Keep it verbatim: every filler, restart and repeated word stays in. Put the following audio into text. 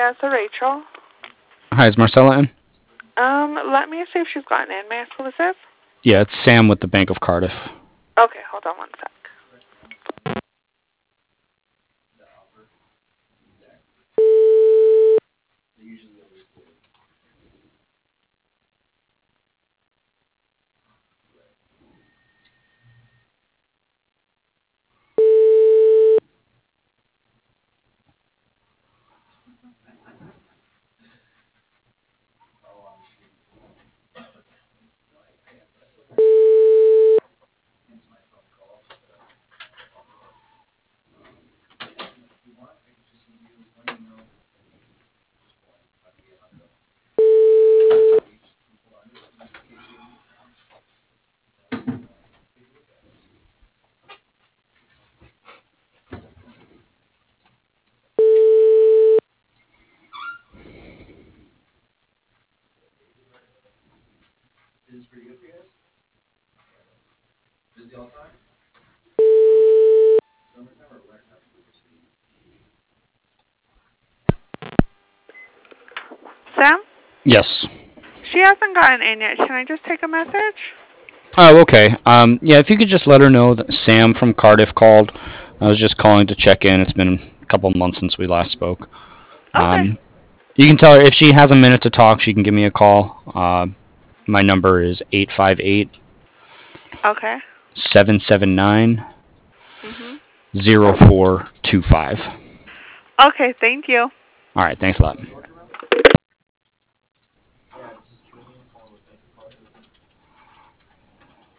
Yeah, it's a Rachel. Hi, is Marcella in? Um, let me see if she's gotten in. May I ask who this is? Yeah, it's Sam with the Bank of Cardiff. Okay, hold on one sec. Sam? Yes. She hasn't gotten in yet. Can I just take a message? Oh, okay. Um, yeah, if you could just let her know that Sam from Cardiff called. I was just calling to check in. It's been a couple of months since we last spoke. Okay. Um, you can tell her if she has a minute to talk, she can give me a call. Uh, my number is eight five eight, Okay. seven seven nine, Mhm. zero four two five. Okay, thank you. All right, thanks a lot.